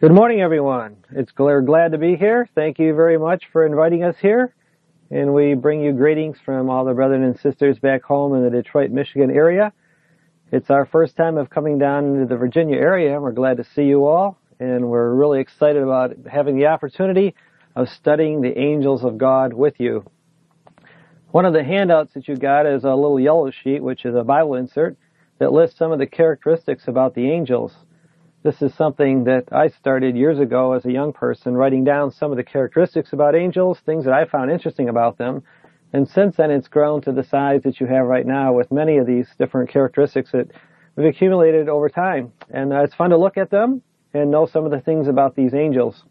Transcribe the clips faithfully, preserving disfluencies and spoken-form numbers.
Good morning, everyone. It's we're glad to be here. Thank you very much for inviting us here. And we bring you greetings from all the brethren and sisters back home in the Detroit, Michigan area. It's our first time of coming down into the Virginia area. We're glad to see you all. And we're really excited about having the opportunity of studying the angels of God with you. One of the handouts that you got is a little yellow sheet, which is a Bible insert that lists some of the characteristics about the angels. This is something that I started years ago as a young person, writing down some of the characteristics about angels, things that I found interesting about them. And since then, it's grown to the size that you have right now with many of these different characteristics that we've accumulated over time. And uh, it's fun to look at them and know some of the things about these angels.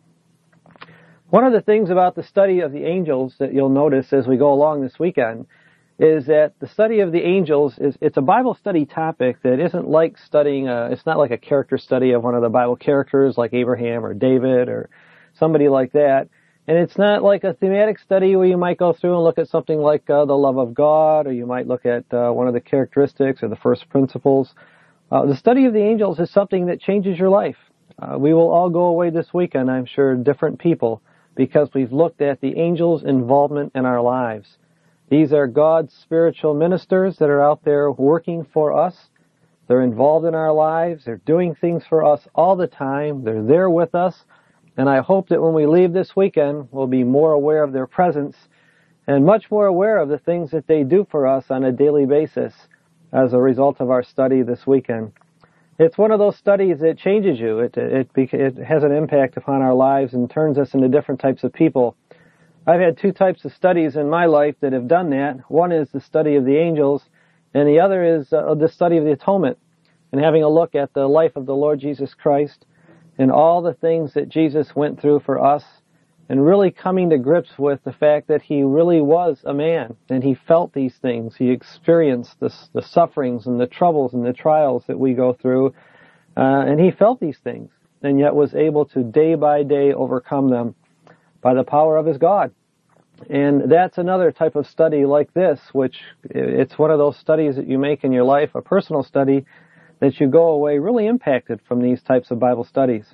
One of the things about the study of the angels that you'll notice as we go along this weekend is that the study of the angels is, it's a Bible study topic that isn't like studying, a, it's not like a character study of one of the Bible characters like Abraham or David or somebody like that. And it's not like a thematic study where you might go through and look at something like uh, the love of God, or you might look at uh, one of the characteristics or the first principles. Uh, the study of the angels is something that changes your life. Uh, we will all go away this weekend, I'm sure, different people, because we've looked at the angels' involvement in our lives. These are God's spiritual ministers that are out there working for us. They're involved in our lives. They're doing things for us all the time. They're there with us. And I hope that when we leave this weekend, we'll be more aware of their presence and much more aware of the things that they do for us on a daily basis as a result of our study this weekend. It's one of those studies that changes you. It, it, it has an impact upon our lives and turns us into different types of people. I've had two types of studies in my life that have done that. One is the study of the angels, and the other is uh, the study of the atonement, and having a look at the life of the Lord Jesus Christ and all the things that Jesus went through for us, and really coming to grips with the fact that he really was a man, and he felt these things. He experienced the, the sufferings and the troubles and the trials that we go through, uh, and he felt these things, and yet was able to day by day overcome them by the power of his God. And that's another type of study like this, which it's one of those studies that you make in your life, a personal study, that you go away really impacted from these types of Bible studies.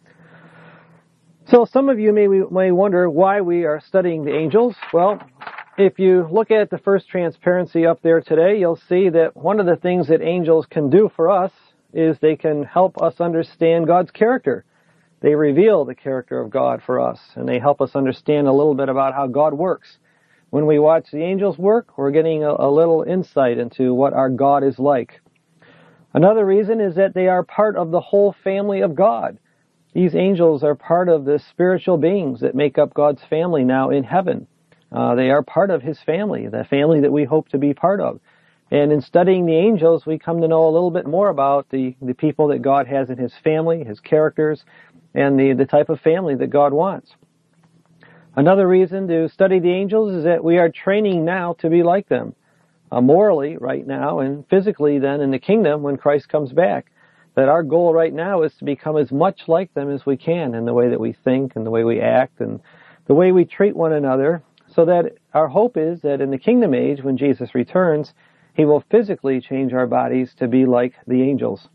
So some of you may, may wonder why we are studying the angels. Well, if you look at the first transparency up there today, you'll see that one of the things that angels can do for us is they can help us understand God's character. They reveal the character of God for us, and they help us understand a little bit about how God works. When we watch the angels work, we're getting a, a little insight into what our God is like. Another reason is that they are part of the whole family of God. These angels are part of the spiritual beings that make up God's family now in heaven. Uh, they are part of his family, the family that we hope to be part of. And in studying the angels, we come to know a little bit more about the, the people that God has in his family, his characters, and the, the type of family that God wants. Another reason to study the angels is that we are training now to be like them, uh, morally right now, and physically then in the kingdom when Christ comes back. That our goal right now is to become as much like them as we can in the way that we think and the way we act and the way we treat one another, so that our hope is that in the kingdom age, when Jesus returns, he will physically change our bodies to be like the angels.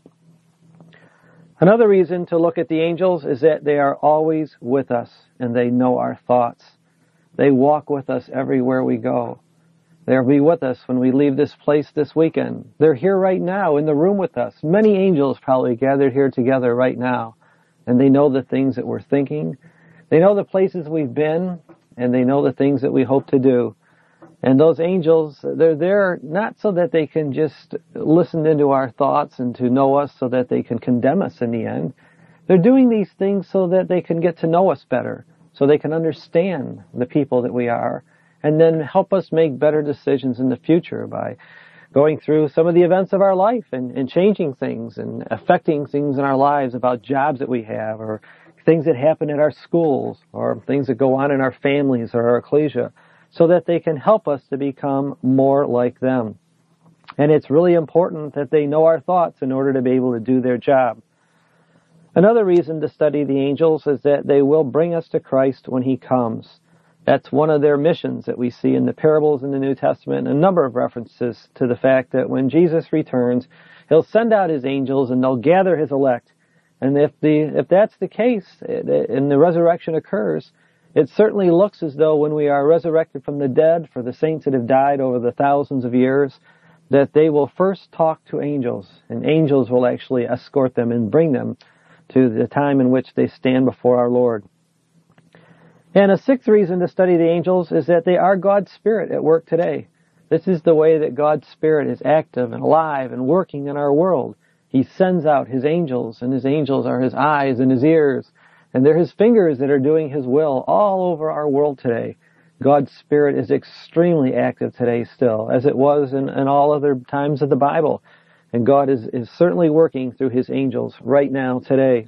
Another reason to look at the angels is that they are always with us and they know our thoughts. They walk with us everywhere we go. They'll be with us when we leave this place this weekend. They're here right now in the room with us. Many angels probably gathered here together right now, and they know the things that we're thinking. They know the places we've been, and they know the things that we hope to do. And those angels, they're there not so that they can just listen into our thoughts and to know us so that they can condemn us in the end. They're doing these things so that they can get to know us better, so they can understand the people that we are, and then help us make better decisions in the future by going through some of the events of our life and, and changing things and affecting things in our lives about jobs that we have or things that happen at our schools or things that go on in our families or our ecclesia, so that they can help us to become more like them. And it's really important that they know our thoughts in order to be able to do their job. Another reason to study the angels is that they will bring us to Christ when he comes. That's one of their missions that we see in the parables in the New Testament, a number of references to the fact that when Jesus returns, he'll send out his angels and they'll gather his elect, And if the if that's the case, and the resurrection occurs, it certainly looks as though when we are resurrected from the dead, for the saints that have died over the thousands of years, that they will first talk to angels, and angels will actually escort them and bring them to the time in which they stand before our Lord. And a sixth reason to study the angels is that they are God's Spirit at work today. This is the way that God's Spirit is active and alive and working in our world. He sends out His angels, and His angels are His eyes and His ears, and they're His fingers that are doing His will all over our world today. God's Spirit is extremely active today still, as it was in, in all other times of the Bible. And God is, is certainly working through His angels right now today.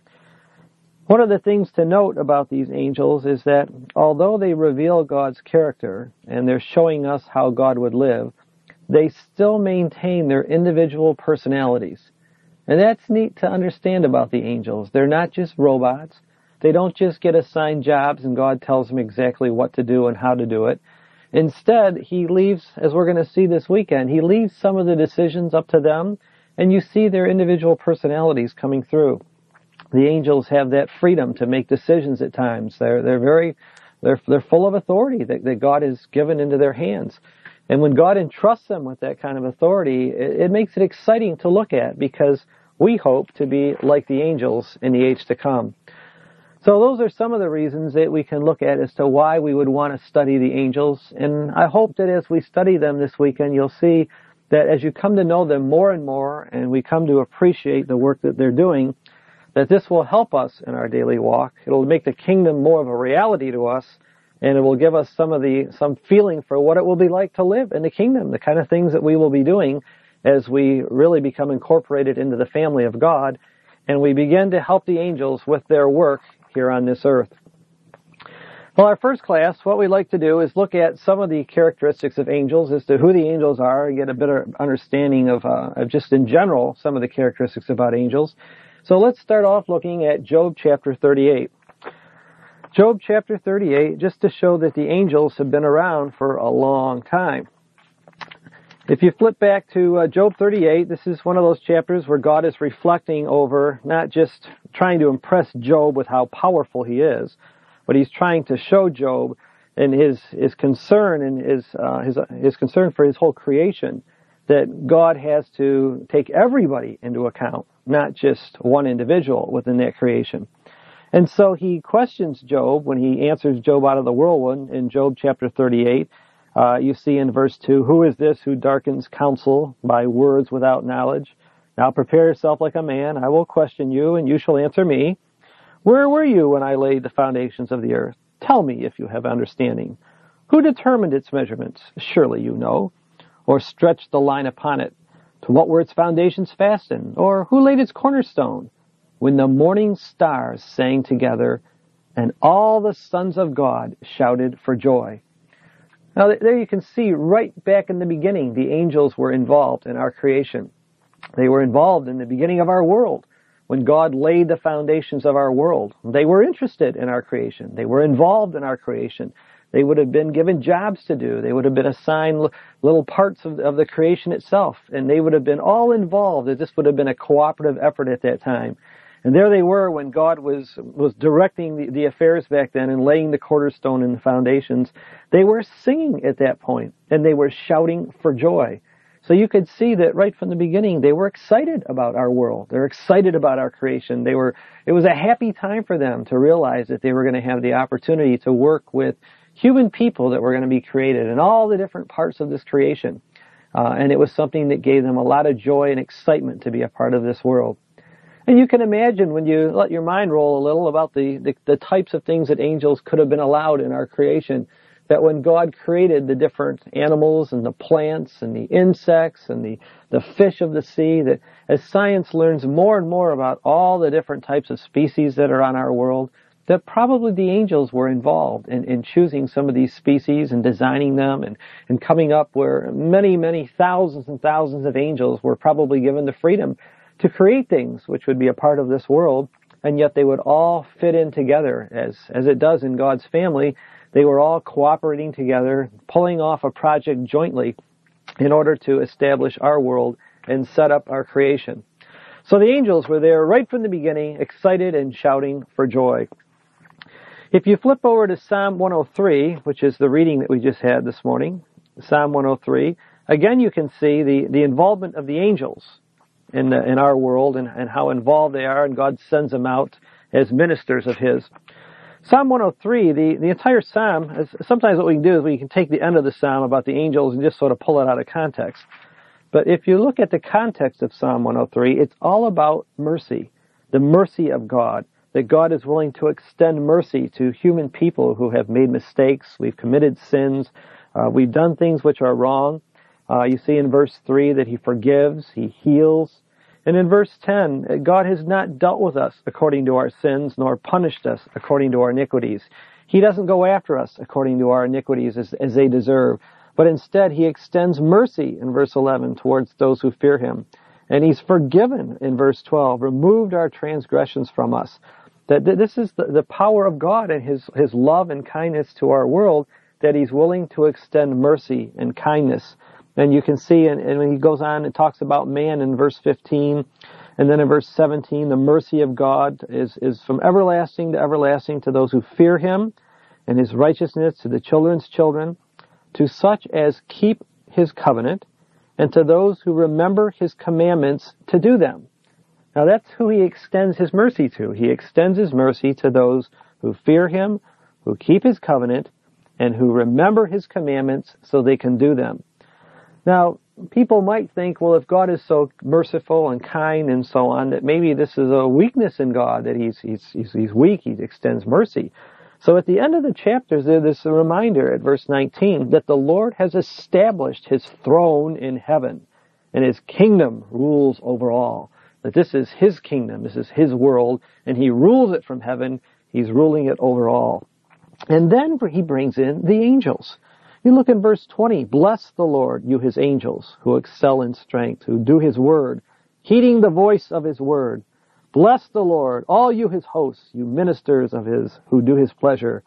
One of the things to note about these angels is that although they reveal God's character and they're showing us how God would live, they still maintain their individual personalities. And that's neat to understand about the angels. They're not just robots. They don't just get assigned jobs and God tells them exactly what to do and how to do it. Instead, He leaves, as we're going to see this weekend, He leaves some of the decisions up to them, and you see their individual personalities coming through. The angels have that freedom to make decisions at times. They're they're very they're they're full of authority that, that God has given into their hands. And when God entrusts them with that kind of authority, it, it makes it exciting to look at, because we hope to be like the angels in the age to come. So those are some of the reasons that we can look at as to why we would want to study the angels. And I hope that as we study them this weekend, you'll see that as you come to know them more and more, and we come to appreciate the work that they're doing, that this will help us in our daily walk. It'll make the kingdom more of a reality to us, and it will give us some of the some feeling for what it will be like to live in the kingdom, the kind of things that we will be doing as we really become incorporated into the family of God, and we begin to help the angels with their work here on this earth. Well, our first class, what we like to do is look at some of the characteristics of angels as to who the angels are, and get a better understanding of, uh, of just in general some of the characteristics about angels. So let's start off looking at Job chapter thirty-eight. Job chapter thirty-eight, just to show that the angels have been around for a long time. If you flip back to uh, Job thirty-eight, this is one of those chapters where God is reflecting over not just trying to impress Job with how powerful he is, but He's trying to show Job and his his concern and his uh, his his concern for his whole creation, that God has to take everybody into account, not just one individual within that creation. And so He questions Job when He answers Job out of the whirlwind in Job chapter thirty-eight. Uh, you see in verse two, "Who is this who darkens counsel by words without knowledge? Now prepare yourself like a man. I will question you, and you shall answer me. Where were you when I laid the foundations of the earth? Tell me if you have understanding. Who determined its measurements? Surely you know. Or stretched the line upon it? To what were its foundations fastened? Or who laid its cornerstone? When the morning stars sang together, and all the sons of God shouted for joy." Now there you can see right back in the beginning, the angels were involved in our creation. They were involved in the beginning of our world. When God laid the foundations of our world, they were interested in our creation. They were involved in our creation. They would have been given jobs to do. They would have been assigned little parts of, of the creation itself, and they would have been all involved. This would have been a cooperative effort at that time. And there they were when God was was directing the, the affairs back then and laying the cornerstone and the foundations. They were singing at that point, and they were shouting for joy. So you could see that right from the beginning, they were excited about our world. They're excited about our creation. They were. It was a happy time for them to realize that they were going to have the opportunity to work with human people that were going to be created in all the different parts of this creation. Uh, and it was something that gave them a lot of joy and excitement to be a part of this world. And you can imagine when you let your mind roll a little about the, the, the types of things that angels could have been allowed in our creation, that when God created the different animals and the plants and the insects and the, the fish of the sea, that as science learns more and more about all the different types of species that are on our world, that probably the angels were involved in, in choosing some of these species and designing them and, and coming up where many, many thousands and thousands of angels were probably given the freedom to create things which would be a part of this world, and yet they would all fit in together as, as it does in God's family. They were all cooperating together, pulling off a project jointly in order to establish our world and set up our creation. So the angels were there right from the beginning, excited and shouting for joy. If you flip over to Psalm one oh three, which is the reading that we just had this morning, Psalm one oh three, again you can see the, the involvement of the angels in the, in our world and, and how involved they are, and God sends them out as ministers of His. Psalm one oh three, the, the entire psalm, is, sometimes what we can do is we can take the end of the psalm about the angels and just sort of pull it out of context. But if you look at the context of Psalm one oh three, it's all about mercy, the mercy of God, that God is willing to extend mercy to human people who have made mistakes, we've committed sins, uh, we've done things which are wrong. Uh, you see in verse three that He forgives, He heals. And in verse ten, God has not dealt with us according to our sins, nor punished us according to our iniquities. He doesn't go after us according to our iniquities as, as they deserve, but instead He extends mercy in verse eleven towards those who fear Him. And He's forgiven in verse twelve, removed our transgressions from us. That this is the, the power of God and His, His love and kindness to our world, that He's willing to extend mercy and kindness. And you can see, and, and when He goes on and talks about man in verse fifteen, and then in verse seventeen, the mercy of God is, is from everlasting to everlasting to those who fear Him, and His righteousness to the children's children, to such as keep His covenant, and to those who remember His commandments to do them. Now that's who He extends His mercy to. He extends His mercy to those who fear Him, who keep His covenant, and who remember His commandments so they can do them. Now, people might think, well, if God is so merciful and kind and so on, that maybe this is a weakness in God, that He's, he's, he's, he's weak, He extends mercy. So at the end of the chapters, there's this reminder at verse nineteen that the Lord has established His throne in heaven, and His kingdom rules over all. That this is His kingdom, this is His world, and He rules it from heaven, He's ruling it over all. And then He brings in the angels. You look in verse twenty, bless the Lord, you His angels, who excel in strength, who do His word, heeding the voice of His word. Bless the Lord, all you His hosts, you ministers of His, who do His pleasure.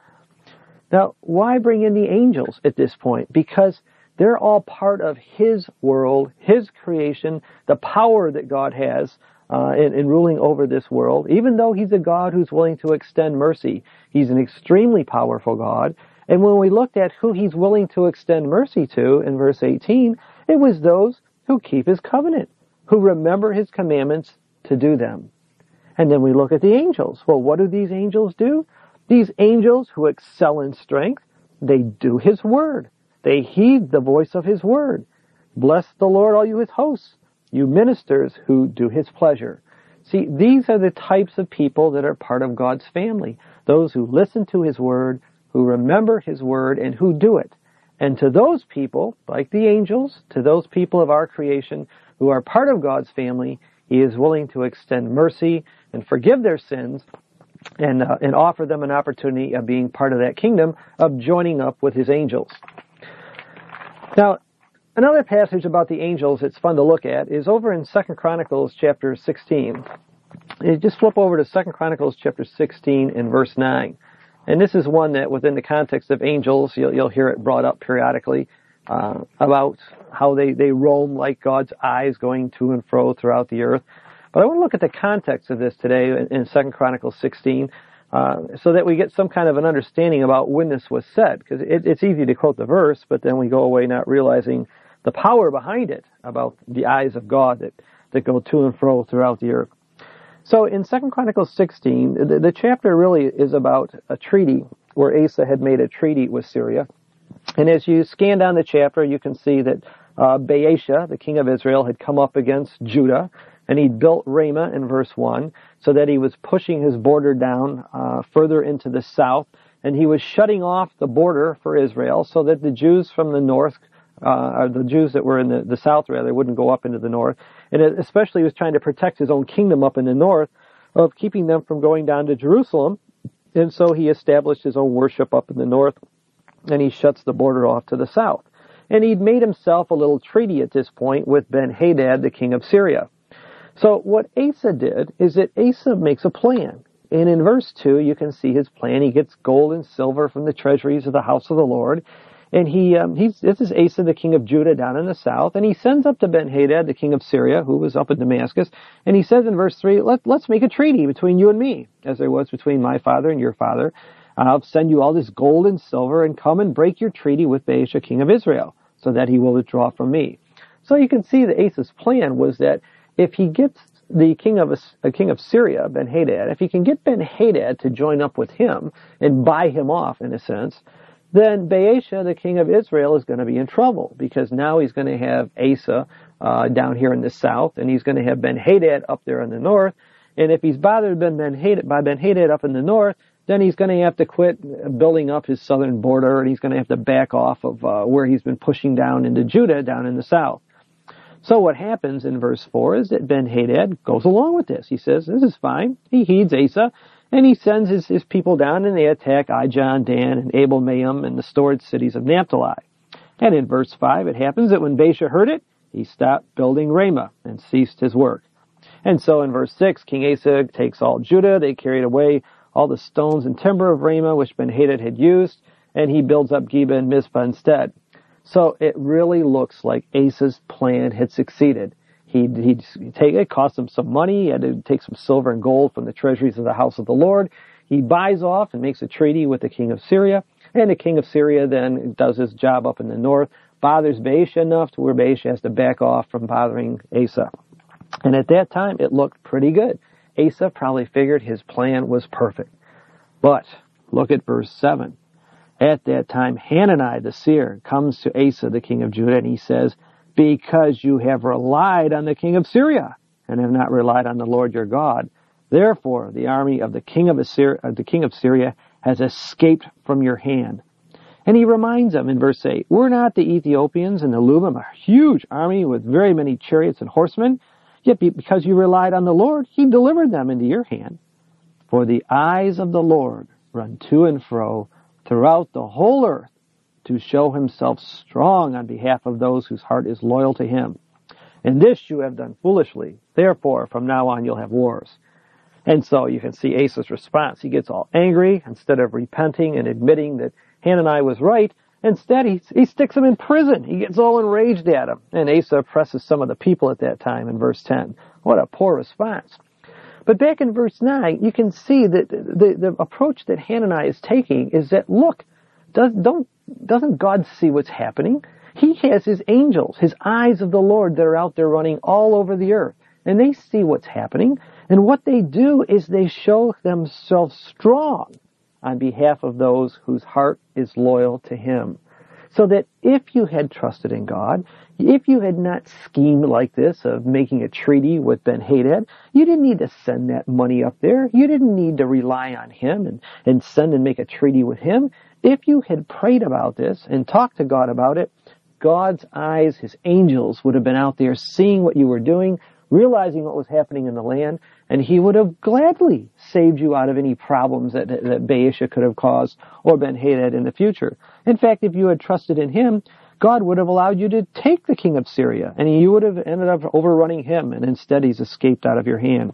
Now, why bring in the angels at this point? Because they're all part of His world, His creation, the power that God has uh, in, in ruling over this world. Even though He's a God who's willing to extend mercy, He's an extremely powerful God. And when we looked at who He's willing to extend mercy to in verse eighteen, it was those who keep His covenant, who remember His commandments to do them. And then we look at the angels. Well, what do these angels do? These angels who excel in strength, they do His word. They heed the voice of His word. Bless the Lord, all you His hosts, you ministers who do His pleasure. See, these are the types of people that are part of God's family. Those who listen to His word, who remember His word, and who do it. And to those people, like the angels, to those people of our creation who are part of God's family, He is willing to extend mercy and forgive their sins and, uh, and offer them an opportunity of being part of that kingdom, of joining up with His angels. Now, another passage about the angels that's fun to look at is over in Second Chronicles chapter sixteen. You just flip over to Second Chronicles chapter sixteen and verse nine. And this is one that within the context of angels, you'll, you'll hear it brought up periodically, uh, about how they, they roam like God's eyes going to and fro throughout the earth. But I want to look at the context of this today in, in Second Chronicles sixteen, uh, so that we get some kind of an understanding about when this was said. Because it, it's easy to quote the verse, but then we go away not realizing the power behind it, about the eyes of God that, that go to and fro throughout the earth. So in Second Chronicles sixteen, the, the chapter really is about a treaty where Asa had made a treaty with Syria. And as you scan down the chapter, you can see that uh, Baasha, the king of Israel, had come up against Judah, and he built Ramah in verse one, so that he was pushing his border down uh, further into the south, and he was shutting off the border for Israel so that the Jews from the north, uh, or the Jews that were in the, the south rather, wouldn't go up into the north. And it especially was trying to protect his own kingdom up in the north, of keeping them from going down to Jerusalem. And so he established his own worship up in the north, and he shuts the border off to the south. And he'd made himself a little treaty at this point with Ben-Hadad, the king of Syria. So what Asa did is that Asa makes a plan. And in verse two, you can see his plan. He gets gold and silver from the treasuries of the house of the Lord. And he, um, he's, this is Asa, the king of Judah down in the south, and he sends up to Ben-Hadad, the king of Syria, who was up in Damascus, and he says in verse three, Let, let's make a treaty between you and me, as there was between my father and your father. I'll send you all this gold and silver, and come and break your treaty with Baasha, king of Israel, so that he will withdraw from me. So you can see that Asa's plan was that if he gets the king of a king of Syria, Ben-Hadad, if he can get Ben-Hadad to join up with him and buy him off, in a sense, then Baasha, the king of Israel, is going to be in trouble, because now he's going to have Asa uh, down here in the south, and he's going to have Ben-Hadad up there in the north. And if he's bothered by Ben-Hadad, by Ben-Hadad up in the north, then he's going to have to quit building up his southern border, and he's going to have to back off of uh, where he's been pushing down into Judah down in the south. So what happens in verse four is that Ben-Hadad goes along with this. He says, this is fine. He heeds Asa. And he sends his, his people down, and they attack Ijon, Dan, and Abel-Maim, and the stored cities of Naphtali. And in verse five, it happens that when Baasha heard it, he stopped building Ramah and ceased his work. And so in verse six, King Asa takes all Judah. They carried away all the stones and timber of Ramah, which Ben-Hadad had used, and he builds up Geba and Mizpah instead. So it really looks like Asa's plan had succeeded. He he take it cost him some money. He had to take some silver and gold from the treasuries of the house of the Lord. He buys off and makes a treaty with the king of Syria, and the king of Syria then does his job up in the north, bothers Baasha enough to where Baasha has to back off from bothering Asa. And at that time, it looked pretty good. Asa probably figured his plan was perfect. But look at verse seven. At that time, Hanani the seer comes to Asa, the king of Judah, and he says, because you have relied on the king of Syria and have not relied on the Lord your God. Therefore, the army of the king of Assyria, uh, the king of Syria has escaped from your hand. And he reminds them in verse eight, were not the Ethiopians and the Lubim a huge army with very many chariots and horsemen? Yet because you relied on the Lord, he delivered them into your hand. For the eyes of the Lord run to and fro throughout the whole earth, to show himself strong on behalf of those whose heart is loyal to him. And this you have done foolishly. Therefore, from now on you'll have wars. And so you can see Asa's response. He gets all angry. Instead of repenting and admitting that Hanani was right, instead he, he sticks him in prison. He gets all enraged at him. And Asa oppresses some of the people at that time in verse ten. What a poor response. But back in verse nine, you can see that the, the approach that Hanani is taking is that, look, does, don't Doesn't God see what's happening? He has his angels, his eyes of the Lord that are out there running all over the earth. And they see what's happening. And what they do is they show themselves strong on behalf of those whose heart is loyal to him. So that if you had trusted in God, if you had not schemed like this of making a treaty with Ben-Hadad, you didn't need to send that money up there. You didn't need to rely on him and, and send and make a treaty with him. If you had prayed about this and talked to God about it, God's eyes, his angels, would have been out there seeing what you were doing, realizing what was happening in the land, and he would have gladly saved you out of any problems that, that, that Baasha could have caused or Ben-Hadad in the future. In fact, if you had trusted in him, God would have allowed you to take the king of Syria, and you would have ended up overrunning him, and instead he's escaped out of your hand.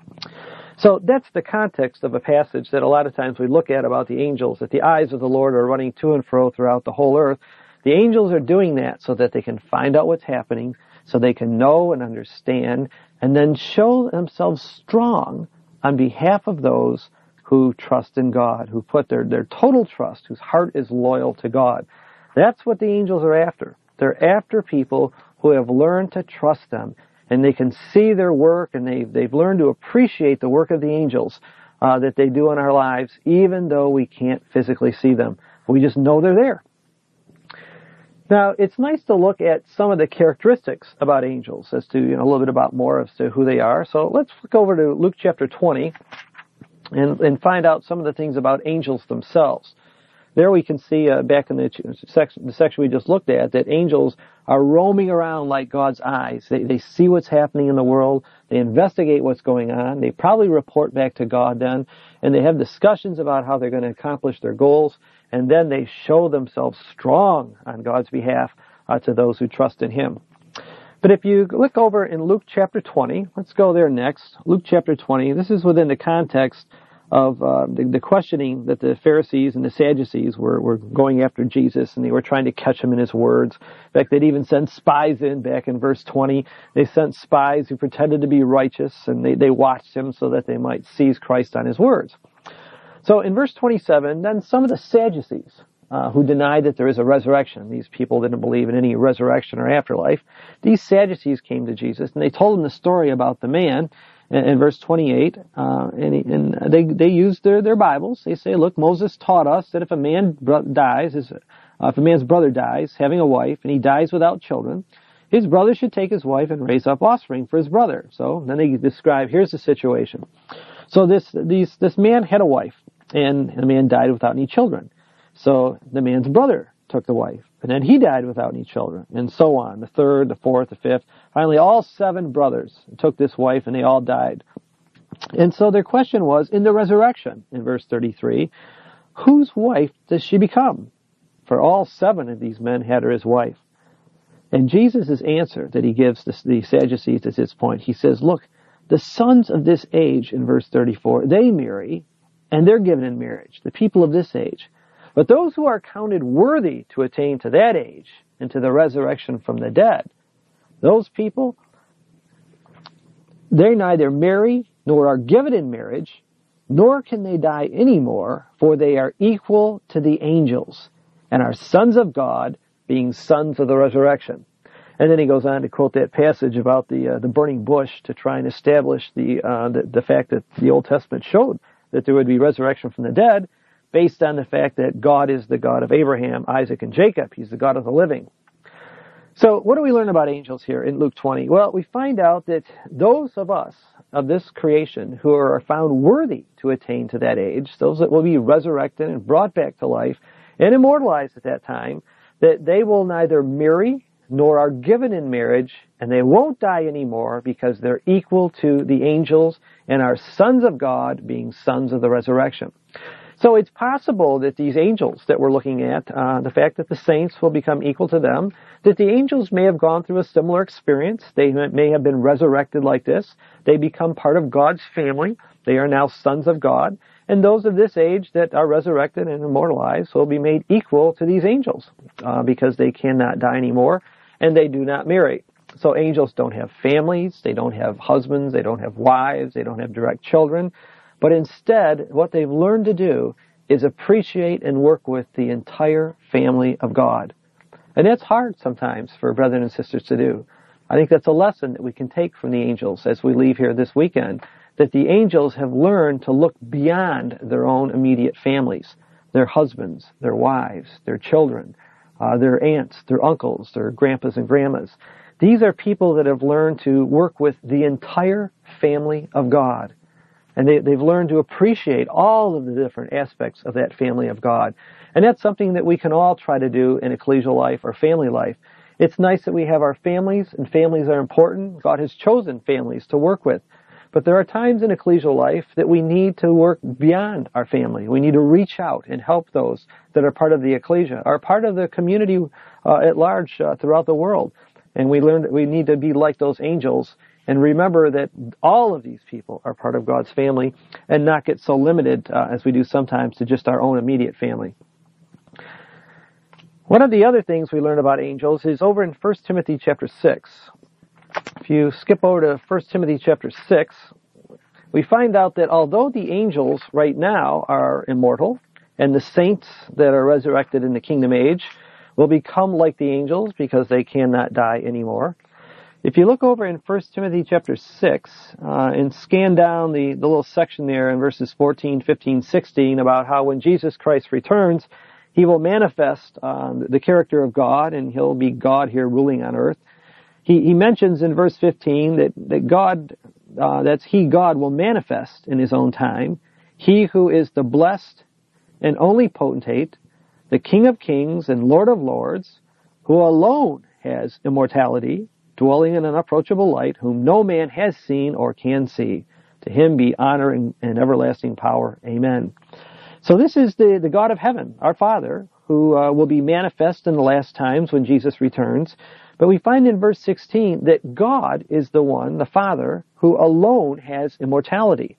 So that's the context of a passage that a lot of times we look at about the angels, that the eyes of the Lord are running to and fro throughout the whole earth. The angels are doing that so that they can find out what's happening, so they can know and understand, and then show themselves strong on behalf of those who trust in God, who put their, their total trust, whose heart is loyal to God. That's what the angels are after. They're after people who have learned to trust them, and they can see their work, and they've, they've learned to appreciate the work of the angels uh, that they do in our lives, even though we can't physically see them. We just know they're there. Now, it's nice to look at some of the characteristics about angels as to, you know, a little bit about more as to who they are. So let's look over to Luke chapter twenty and, and find out some of the things about angels themselves. There we can see uh, back in the section, the section we just looked at, that angels are roaming around like God's eyes. They, they see what's happening in the world. They investigate what's going on. They probably report back to God then, and they have discussions about how they're going to accomplish their goals, and then they show themselves strong on God's behalf uh, to those who trust in him. But if you look over in Luke chapter twenty, let's go there next. Luke chapter twenty, this is within the context of uh, the, the questioning that the Pharisees and the Sadducees were, were going after Jesus, and they were trying to catch him in his words. In fact, they'd even sent spies in back in verse twenty. They sent spies who pretended to be righteous, and they, they watched him so that they might seize Christ on his words. So in verse twenty-seven, then some of the Sadducees, uh, who denied that there is a resurrection, these people didn't believe in any resurrection or afterlife, these Sadducees came to Jesus, and they told him the story about the man in verse twenty-eight, uh, and, he, and they they use their, their Bibles. They say, look, Moses taught us that if a man bro- dies, his, uh, if a man's brother dies, having a wife, and he dies without children, his brother should take his wife and raise up offspring for his brother. So then they describe, here's the situation. So this these this man had a wife, and the man died without any children. So the man's brother took the wife, and then he died without any children, and so on, the third, the fourth, the fifth. Finally, all seven brothers took this wife, and they all died. And so their question was, in the resurrection, in verse thirty-three, whose wife does she become? For all seven of these men had her as wife. And Jesus' answer that he gives the, the Sadducees at this point, he says, look, the sons of this age, in verse thirty-four, they marry, and they're given in marriage, the people of this age. But those who are counted worthy to attain to that age and to the resurrection from the dead, those people, they neither marry nor are given in marriage, nor can they die anymore, for they are equal to the angels and are sons of God, being sons of the resurrection. And then he goes on to quote that passage about the uh, the burning bush to try and establish the, uh, the the fact that the Old Testament showed that there would be resurrection from the dead, based on the fact that God is the God of Abraham, Isaac, and Jacob. He's the God of the living. So what do we learn about angels here in Luke twenty? Well, we find out that those of us, of this creation, who are found worthy to attain to that age, those that will be resurrected and brought back to life and immortalized at that time, that they will neither marry nor are given in marriage, and they won't die anymore because they're equal to the angels and are sons of God, being sons of the resurrection. So it's possible that these angels that we're looking at, uh, the fact that the saints will become equal to them, that the angels may have gone through a similar experience. They may have been resurrected like this. They become part of God's family. They are now sons of God. And those of this age that are resurrected and immortalized will be made equal to these angels uh, because they cannot die anymore and they do not marry. So angels don't have families. They don't have husbands. They don't have wives. They don't have direct children. But instead, what they've learned to do is appreciate and work with the entire family of God. And that's hard sometimes for brethren and sisters to do. I think that's a lesson that we can take from the angels as we leave here this weekend, that the angels have learned to look beyond their own immediate families, their husbands, their wives, their children, uh, their aunts, their uncles, their grandpas and grandmas. These are people that have learned to work with the entire family of God. And they, they've learned to appreciate all of the different aspects of that family of God. And that's something that we can all try to do in ecclesial life or family life. It's nice that we have our families, and families are important. God has chosen families to work with. But there are times in ecclesial life that we need to work beyond our family. We need to reach out and help those that are part of the ecclesia, are part of the community uh, at large uh, throughout the world. And we learn that we need to be like those angels and remember that all of these people are part of God's family and not get so limited uh, as we do sometimes to just our own immediate family. One of the other things we learn about angels is over in First Timothy chapter six. If you skip over to First Timothy chapter six, we find out that although the angels right now are immortal and the saints that are resurrected in the kingdom age will become like the angels because they cannot die anymore, if you look over in First Timothy chapter six uh, and scan down the, the little section there in verses fourteen, fifteen, sixteen about how when Jesus Christ returns, he will manifest uh, the character of God and he'll be God here ruling on earth. He, he mentions in verse fifteen that, that God, uh, that's he, God, will manifest in his own time. He who is the blessed and only potentate, the King of kings and Lord of lords, who alone has immortality, dwelling in an unapproachable light, whom no man has seen or can see. To him be honor and, and everlasting power. Amen. So this is the, the God of heaven, our Father, who uh, will be manifest in the last times when Jesus returns. But we find in verse sixteen that God is the one, the Father, who alone has immortality.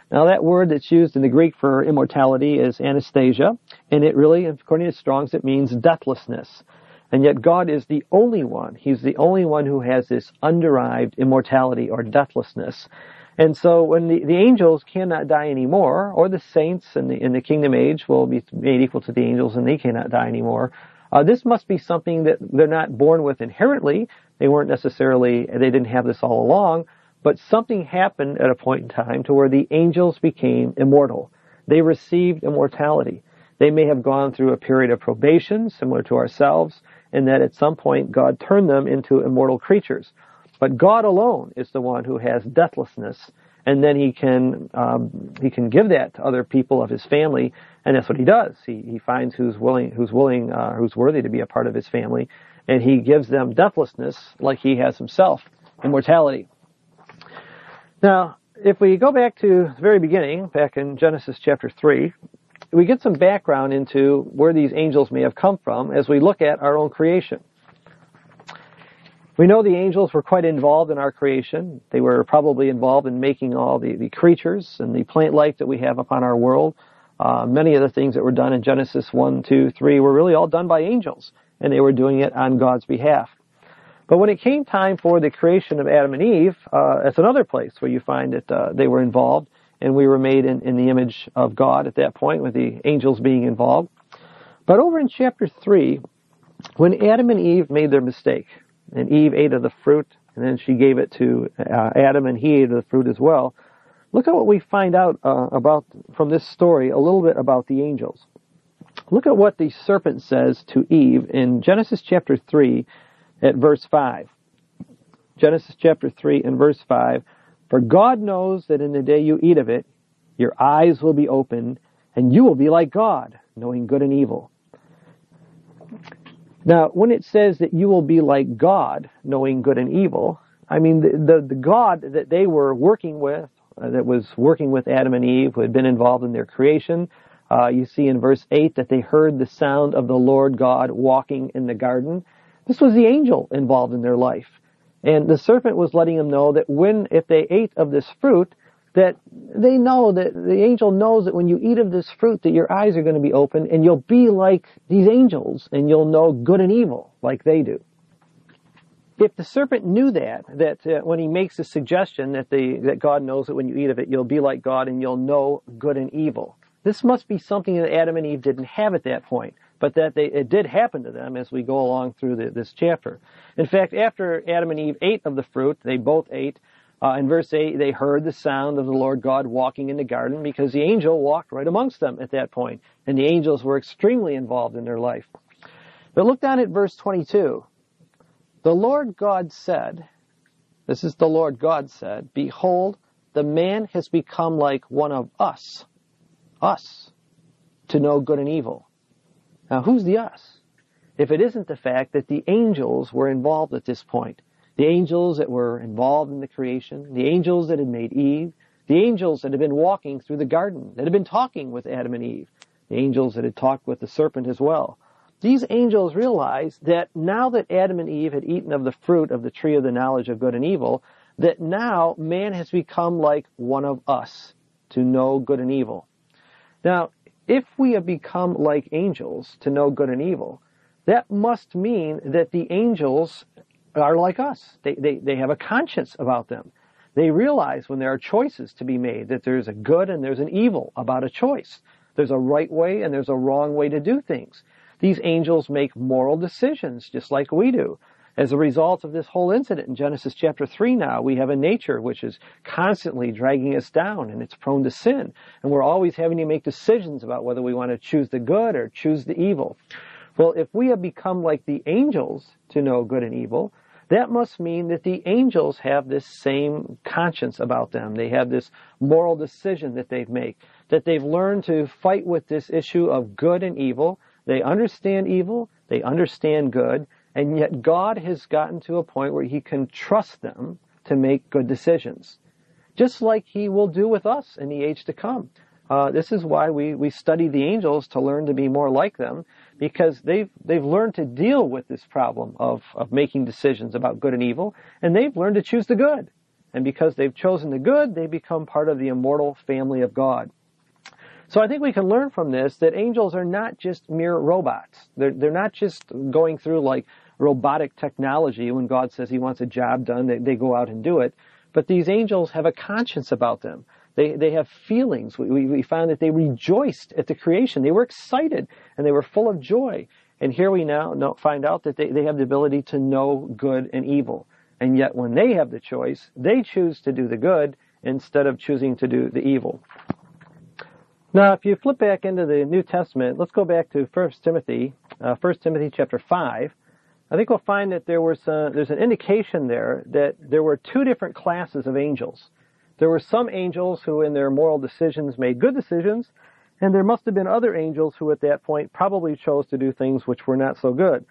Now that word that's used in the Greek for immortality is anastasia, and it really, according to Strong's, it means deathlessness. And yet God is the only one. He's the only one who has this underived immortality or deathlessness. And so when the, the angels cannot die anymore, or the saints in the, in the kingdom age will be made equal to the angels and they cannot die anymore, uh, this must be something that they're not born with inherently. They weren't necessarily, they didn't have this all along, but something happened at a point in time to where the angels became immortal. They received immortality. They may have gone through a period of probation, similar to ourselves, and that at some point God turned them into immortal creatures. But God alone is the one who has deathlessness, and then he can um, he can give that to other people of his family, and that's what he does. He he finds who's willing who's willing uh, who's worthy to be a part of his family, and he gives them deathlessness like he has himself, immortality. Now, if we go back to the very beginning, back in Genesis chapter three, we get some background into where these angels may have come from as we look at our own creation. We know the angels were quite involved in our creation. They were probably involved in making all the, the creatures and the plant life that we have upon our world. Uh, many of the things that were done in Genesis one, two, three were really all done by angels, and they were doing it on God's behalf. But when it came time for the creation of Adam and Eve, uh, that's another place where you find that uh, they were involved, and we were made in, in the image of God at that point, with the angels being involved. But over in chapter three, when Adam and Eve made their mistake, and Eve ate of the fruit, and then she gave it to uh, Adam, and he ate of the fruit as well. Look at what we find out uh, about from this story, a little bit about the angels. Look at what the serpent says to Eve in Genesis chapter three at verse five. Genesis chapter three and verse five. For God knows that in the day you eat of it, your eyes will be opened, and you will be like God, knowing good and evil. Now, when it says that you will be like God, knowing good and evil, I mean, the, the, the God that they were working with, uh, that was working with Adam and Eve, who had been involved in their creation, uh, you see in verse eight that they heard the sound of the Lord God walking in the garden. This was the angel involved in their life. And the serpent was letting them know that when, if they ate of this fruit, that they know that the angel knows that when you eat of this fruit that your eyes are going to be open and you'll be like these angels and you'll know good and evil like they do. If the serpent knew that, that uh, when he makes the suggestion that the that God knows that when you eat of it you'll be like God and you'll know good and evil, this must be something that Adam and Eve didn't have at that point, but that they, it did happen to them as we go along through the, this chapter. In fact, after Adam and Eve ate of the fruit, they both ate. Uh, in verse eight, they heard the sound of the Lord God walking in the garden because the angel walked right amongst them at that point, and the angels were extremely involved in their life. But look down at verse twenty-two. The Lord God said, this is the Lord God said, behold, the man has become like one of us, us, to know good and evil. Now, who's the us? If it isn't the fact that the angels were involved at this point. The angels that were involved in the creation, the angels that had made Eve, the angels that had been walking through the garden, that had been talking with Adam and Eve, the angels that had talked with the serpent as well. These angels realized that now that Adam and Eve had eaten of the fruit of the tree of the knowledge of good and evil, that now man has become like one of us to know good and evil. Now, if we have become like angels to know good and evil, that must mean that the angels are like us. They, they, they have a conscience about them. They realize when there are choices to be made that there's a good and there's an evil about a choice. There's a right way and there's a wrong way to do things. These angels make moral decisions just like we do. As a result of this whole incident in Genesis chapter three now, we have a nature which is constantly dragging us down and it's prone to sin. And we're always having to make decisions about whether we want to choose the good or choose the evil. Well, if we have become like the angels to know good and evil, that must mean that the angels have this same conscience about them. They have this moral decision that they've made, that they've learned to fight with this issue of good and evil. They understand evil, they understand good, and yet God has gotten to a point where he can trust them to make good decisions, just like he will do with us in the age to come. Uh, this is why we, we study the angels, to learn to be more like them, because they've they've learned to deal with this problem of, of making decisions about good and evil, and they've learned to choose the good. And because they've chosen the good, they become part of the immortal family of God. So I think we can learn from this that angels are not just mere robots. They're, they're not just going through like robotic technology. When God says he wants a job done, they, they go out and do it. But these angels have a conscience about them. They, they have feelings. We, we, we found that they rejoiced at the creation. They were excited and they were full of joy. And here we now know, find out that they, they have the ability to know good and evil. And yet when they have the choice, they choose to do the good instead of choosing to do the evil. Now, if you flip back into the New Testament, let's go back to First Timothy, uh, First Timothy chapter five. I think we'll find that there was uh, there's an indication there that there were two different classes of angels. There were some angels who in their moral decisions made good decisions, and there must have been other angels who at that point probably chose to do things which were not so good.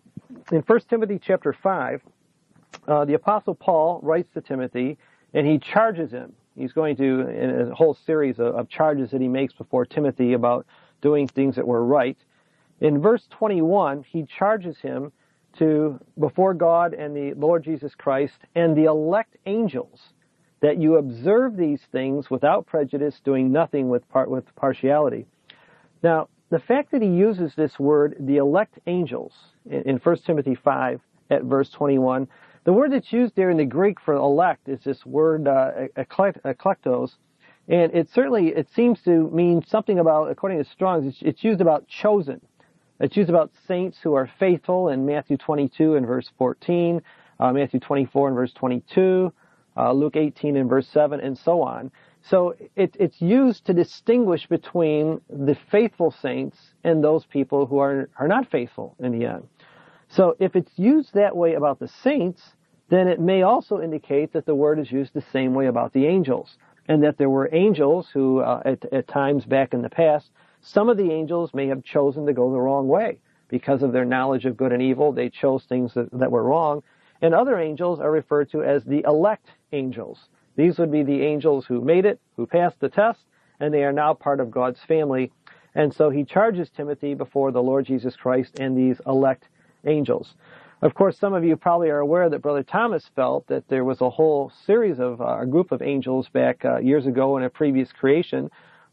In First Timothy chapter five, uh, the Apostle Paul writes to Timothy, and he charges him. He's going to, in a whole series of, of charges that he makes before Timothy about doing things that were right. In verse twenty-one, he charges him to, before God and the Lord Jesus Christ and the elect angels, that you observe these things without prejudice, doing nothing with part, with partiality. Now, the fact that he uses this word, the elect angels, in, in First Timothy five at verse twenty-one, the word that's used there in the Greek for elect is this word uh, eklektos, and it certainly, it seems to mean something about, according to Strong's, it's, it's used about chosen. It's used about saints who are faithful in Matthew twenty-two and verse fourteen, uh, Matthew twenty-four and verse twenty-two, uh, Luke eighteen and verse seven, and so on. So it, it's used to distinguish between the faithful saints and those people who are, are not faithful in the end. So if it's used that way about the saints, then it may also indicate that the word is used the same way about the angels, and that there were angels who, uh, at, at times back in the past, some of the angels may have chosen to go the wrong way. Because of their knowledge of good and evil, they chose things that, that were wrong. And other angels are referred to as the elect angels. These would be the angels who made it, who passed the test, and they are now part of God's family. And so he charges Timothy before the Lord Jesus Christ and these elect angels. Of course, some of you probably are aware that Brother Thomas felt that there was a whole series of, uh, a group of angels back uh, years ago in a previous creation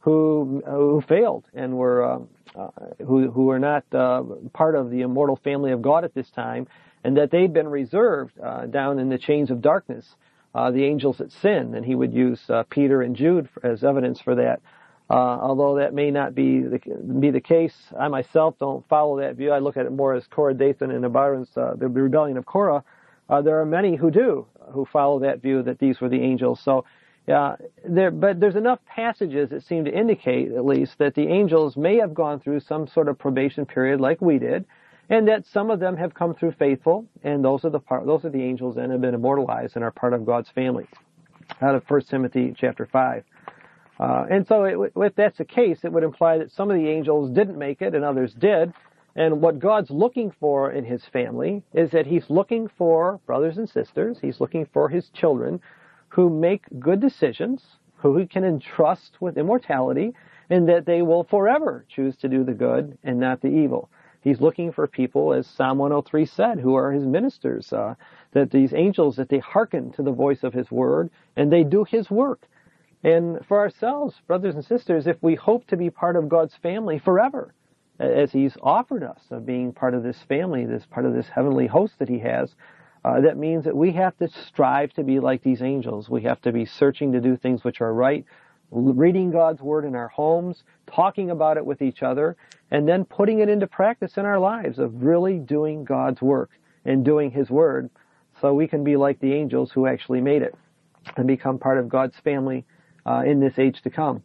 who who failed and were uh, uh, who who were not uh, part of the immortal family of God at this time, and that they'd been reserved uh, down in the chains of darkness, uh, the angels that sinned, and he would use uh, Peter and Jude as evidence for that. Uh, although that may not be the, be the case, I myself don't follow that view. I look at it more as Korah, Dathan, and Abiram's, uh, the rebellion of Korah. Uh, there are many who do, who follow that view that these were the angels. So, uh, there, but there's enough passages that seem to indicate, at least, that the angels may have gone through some sort of probation period like we did, and that some of them have come through faithful, and those are the part, those are the angels that have been immortalized and are part of God's family. Out of First Timothy chapter five. Uh, and so it, if that's the case, it would imply that some of the angels didn't make it and others did. And what God's looking for in his family is that he's looking for brothers and sisters, he's looking for his children who make good decisions, who he can entrust with immortality, and that they will forever choose to do the good and not the evil. He's looking for people, as Psalm one oh three said, who are his ministers, uh, that these angels, that they hearken to the voice of his word, and they do his work. And for ourselves, brothers and sisters, if we hope to be part of God's family forever, as he's offered us of being part of this family, this part of this heavenly host that he has, uh, that means that we have to strive to be like these angels. We have to be searching to do things which are right, reading God's word in our homes, talking about it with each other, and then putting it into practice in our lives of really doing God's work and doing his word, so we can be like the angels who actually made it and become part of God's family Uh, in this age to come.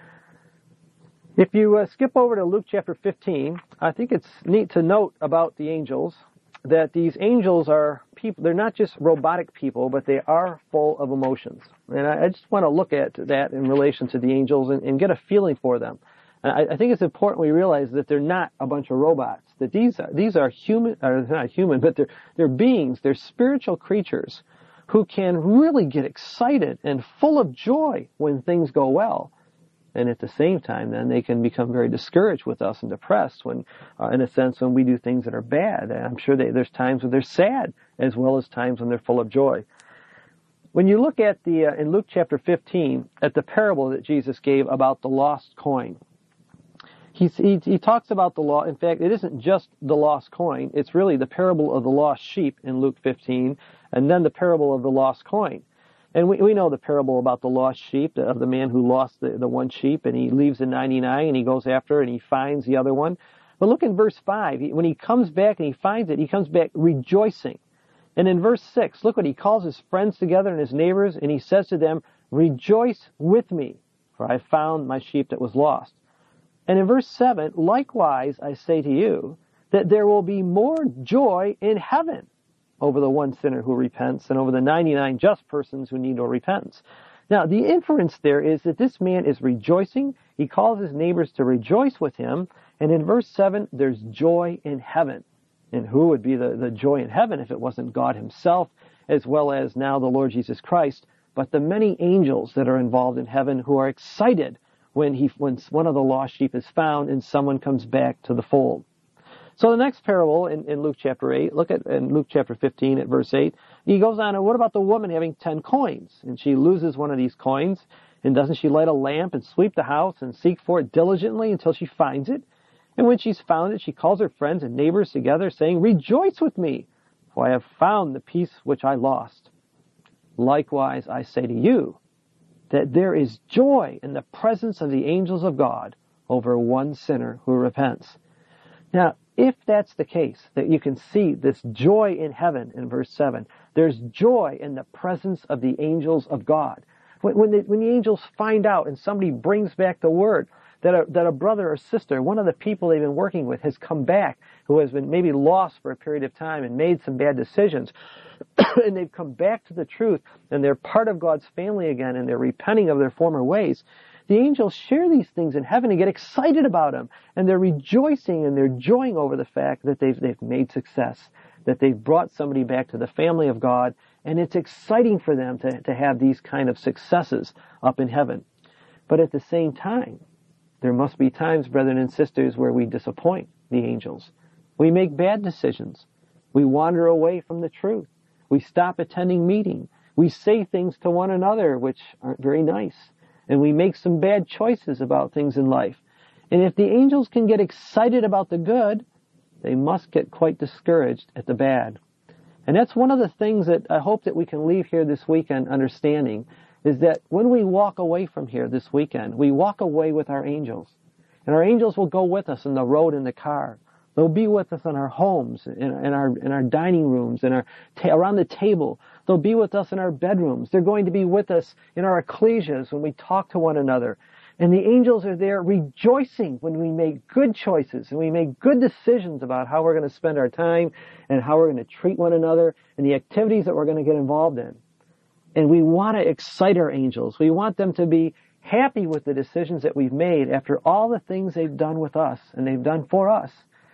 If you uh, skip over to Luke chapter fifteen, I think it's neat to note about the angels that these angels are people, they're not just robotic people, but they are full of emotions. And I, I just want to look at that in relation to the angels and, and get a feeling for them. And I, I think it's important we realize that they're not a bunch of robots, that these are, these are human, or not human, but they're, they're beings, they're spiritual creatures who can really get excited and full of joy when things go well. And at the same time, then, they can become very discouraged with us and depressed when, uh, in a sense, when we do things that are bad. And I'm sure they, there's times when they're sad as well as times when they're full of joy. When you look at the, uh, in Luke chapter fifteen, at the parable that Jesus gave about the lost coin, he, he, he talks about the law. In fact, it isn't just the lost coin. It's really the parable of the lost sheep in Luke fifteen, and then the parable of the lost coin. And we, we know the parable about the lost sheep, of the man who lost the, the one sheep, and he leaves the ninety-nine, and he goes after it, and he finds the other one. But look in verse five. He, when he comes back and he finds it, he comes back rejoicing. And in verse six, look what he calls his friends together and his neighbors, and he says to them, "Rejoice with me, for I found my sheep that was lost." And in verse seven, "Likewise I say to you, that there will be more joy in heaven over the one sinner who repents than over the ninety-nine just persons who need no repentance." Now, the inference there is that this man is rejoicing. He calls his neighbors to rejoice with him. And in verse seven, there's joy in heaven. And who would be the, the joy in heaven if it wasn't God himself, as well as now the Lord Jesus Christ, but the many angels that are involved in heaven who are excited when he when one of the lost sheep is found and someone comes back to the fold. So the next parable in, in Luke chapter eight, look at in Luke chapter fifteen at verse eight, he goes on, and what about the woman having ten coins? And she loses one of these coins, and doesn't she light a lamp and sweep the house and seek for it diligently until she finds it? And when she's found it, she calls her friends and neighbors together, saying, "Rejoice with me, for I have found the piece which I lost." Likewise, I say to you, that there is joy in the presence of the angels of God over one sinner who repents. Now, if that's the case, that you can see this joy in heaven in verse seven, there's joy in the presence of the angels of God. When, when, the, when the angels find out and somebody brings back the word that a, that a brother or sister, one of the people they've been working with, has come back, who has been maybe lost for a period of time and made some bad decisions, and they've come back to the truth, and they're part of God's family again, and they're repenting of their former ways, the angels share these things in heaven and get excited about them, and they're rejoicing and they're joying over the fact that they've, they've made success, that they've brought somebody back to the family of God, and it's exciting for them to, to have these kind of successes up in heaven. But at the same time, there must be times, brethren and sisters, where we disappoint the angels. We make bad decisions. We wander away from the truth. We stop attending meeting. We say things to one another which aren't very nice. And we make some bad choices about things in life. And if the angels can get excited about the good, they must get quite discouraged at the bad. And that's one of the things that I hope that we can leave here this weekend understanding, is that when we walk away from here this weekend, we walk away with our angels. And our angels will go with us in the road in the car. They'll be with us in our homes, in, in our in our dining rooms, in our ta- around the table. They'll be with us in our bedrooms. They're going to be with us in our ecclesias when we talk to one another. And the angels are there rejoicing when we make good choices and we make good decisions about how we're going to spend our time and how we're going to treat one another and the activities that we're going to get involved in. And we want to excite our angels. We want them to be happy with the decisions that we've made after all the things they've done with us and they've done for us.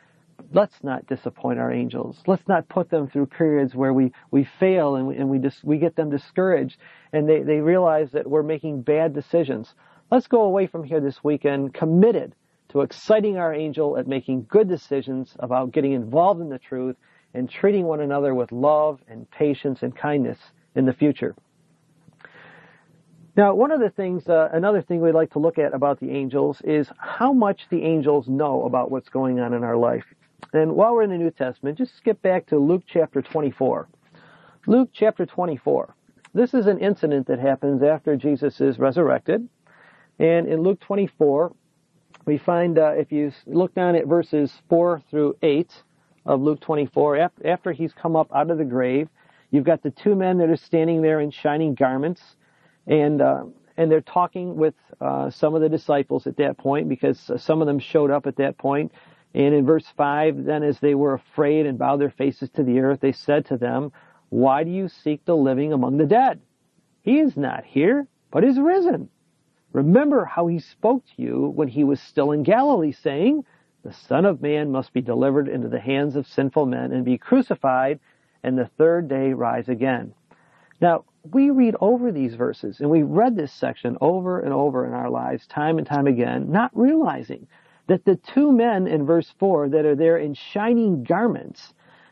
Let's not disappoint our angels. Let's not put them through periods where we, we fail and we, and we just, we get them discouraged and they, they realize that we're making bad decisions. Let's go away from here this weekend committed to exciting our angel at making good decisions about getting involved in the truth and treating one another with love and patience and kindness in the future. Now, one of the things, uh, another thing we'd like to look at about the angels is how much the angels know about what's going on in our life. And while we're in the New Testament, just skip back to Luke chapter twenty-four. Luke chapter twenty-four. This is an incident that happens after Jesus is resurrected. And in Luke twenty-four, we find, uh, if you look down at verses four through eight of Luke twenty-four, after he's come up out of the grave, you've got the two men that are standing there in shining garments, and uh, and they're talking with uh, some of the disciples at that point, because some of them showed up at that point. And in verse five, then as they were afraid and bowed their faces to the earth, they said to them, "Why do you seek the living among the dead? He is not here, but is risen. Remember how he spoke to you when he was still in Galilee, saying, 'The Son of Man must be delivered into the hands of sinful men and be crucified, and the third day rise again.'" Now, we read over these verses, and we read this section over and over in our lives, time and time again, not realizing that the two men in verse four that are there in shining garments,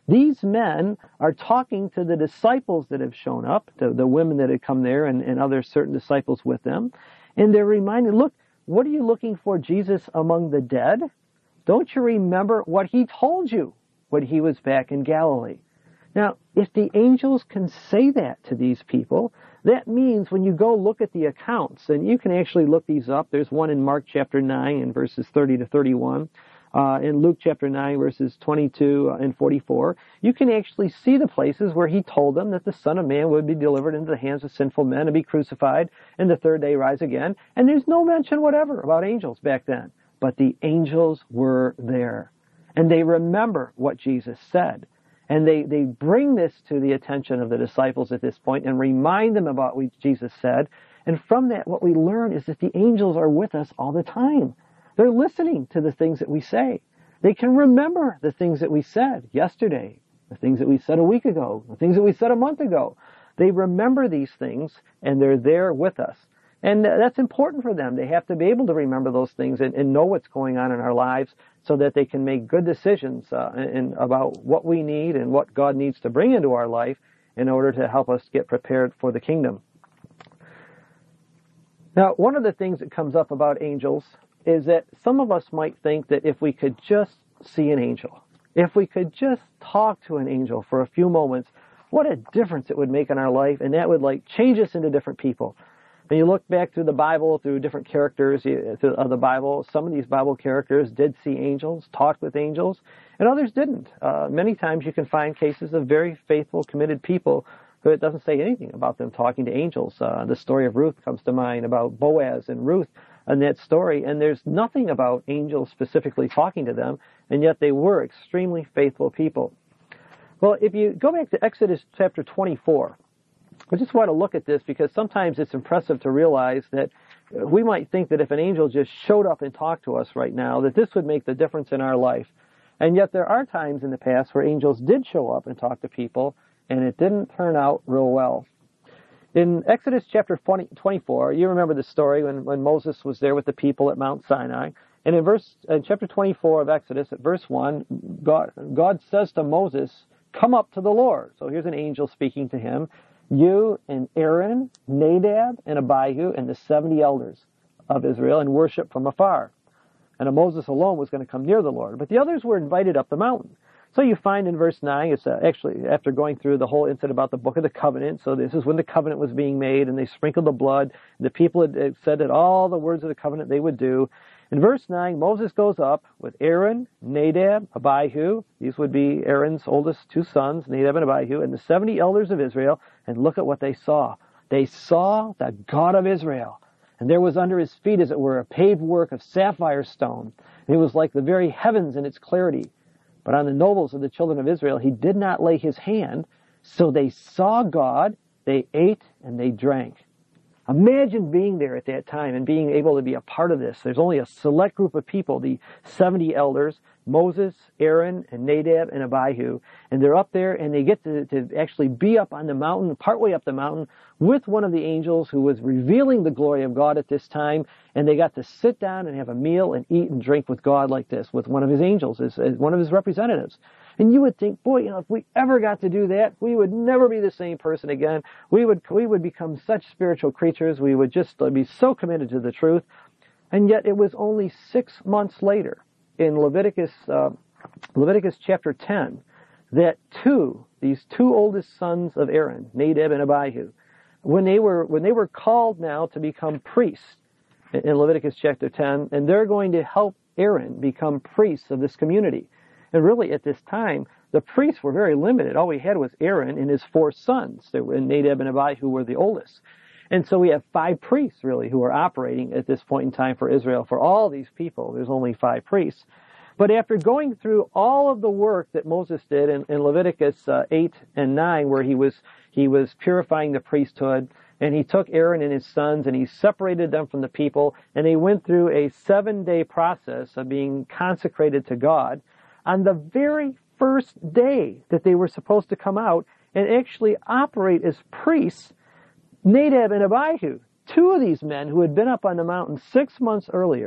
These men are talking to the disciples that have shown up, to the women that had come there and, and other certain disciples with them. And they're reminded, look, what are you looking for Jesus among the dead? Don't you remember what he told you when he was back in Galilee? Now, if the angels can say that to these people, that means when you go look at the accounts, and you can actually look these up. There's one in Mark chapter nine and verses thirty to thirty-one. Uh, in Luke chapter nine, verses twenty-two and forty-four, you can actually see the places where he told them that the Son of Man would be delivered into the hands of sinful men and be crucified, and the third day rise again. And there's no mention whatever about angels back then. But the angels were there. And they remember what Jesus said. And they, they bring this to the attention of the disciples at this point and remind them about what Jesus said. And from that, what we learn is that the angels are with us all the time. They're listening to the things that we say. They can remember the things that we said yesterday, the things that we said a week ago, the things that we said a month ago. They remember these things, and they're there with us. And that's important for them. They have to be able to remember those things and, and know what's going on in our lives so that they can make good decisions uh, in, about what we need and what God needs to bring into our life in order to help us get prepared for the kingdom. Now, one of the things that comes up about angels is that some of us might think that if we could just see an angel, if we could just talk to an angel for a few moments, what a difference it would make in our life, and that would like change us into different people. When you look back through the Bible, through different characters of the Bible, some of these Bible characters did see angels, talked with angels, and others didn't. Uh, many times you can find cases of very faithful, committed people who it doesn't say anything about them talking to angels. Uh, the story of Ruth comes to mind about Boaz and Ruth in that story, and there's nothing about angels specifically talking to them, and yet they were extremely faithful people. Well, if you go back to Exodus chapter twenty-four, I just want to look at this because sometimes it's impressive to realize that we might think that if an angel just showed up and talked to us right now, that this would make the difference in our life. And yet there are times in the past where angels did show up and talk to people, and it didn't turn out real well. In Exodus chapter twenty-four, you remember the story when, when Moses was there with the people at Mount Sinai. And in verse, in chapter twenty-four of Exodus, at verse one, God, God says to Moses, "Come up to the Lord." So here's an angel speaking to him. "You and Aaron, Nadab, and Abihu, and the seventy elders of Israel, and worship from afar." And Moses alone was going to come near the Lord, but the others were invited up the mountain. So you find in verse nine, it's uh, actually after going through the whole incident about the book of the covenant. So this is when the covenant was being made, and they sprinkled the blood. The people had said that all the words of the covenant they would do. In verse nine, Moses goes up with Aaron, Nadab, Abihu. These would be Aaron's oldest two sons, Nadab and Abihu, and the seventy elders of Israel. And look at what they saw. They saw the God of Israel. And there was under his feet, as it were, a paved work of sapphire stone. And it was like the very heavens in its clarity. But on the nobles of the children of Israel, he did not lay his hand. So they saw God, they ate, and they drank. Imagine being there at that time and being able to be a part of this. There's only a select group of people, the seventy elders, Moses, Aaron, and Nadab, and Abihu. And they're up there, and they get to, to actually be up on the mountain, partway up the mountain, with one of the angels who was revealing the glory of God at this time. And they got to sit down and have a meal and eat and drink with God like this, with one of his angels, as, as one of his representatives. And you would think, boy, you know, if we ever got to do that, we would never be the same person again. We would we would become such spiritual creatures. We would just be so committed to the truth. And yet it was only six months later, in Leviticus uh, Leviticus chapter ten, that two, these two oldest sons of Aaron, Nadab and Abihu, when they were when they were called now to become priests in Leviticus chapter ten, and they're going to help Aaron become priests of this community. And really, at this time, the priests were very limited. All we had was Aaron and his four sons. There were Nadab and Abihu were the oldest. And so we have five priests, really, who are operating at this point in time for Israel. For all these people, there's only five priests. But after going through all of the work that Moses did in, in Leviticus uh, eight and nine, where he was he was purifying the priesthood, and he took Aaron and his sons and he separated them from the people, and they went through a seven-day process of being consecrated to God. On the very first day that they were supposed to come out and actually operate as priests, Nadab and Abihu, two of these men who had been up on the mountain six months earlier,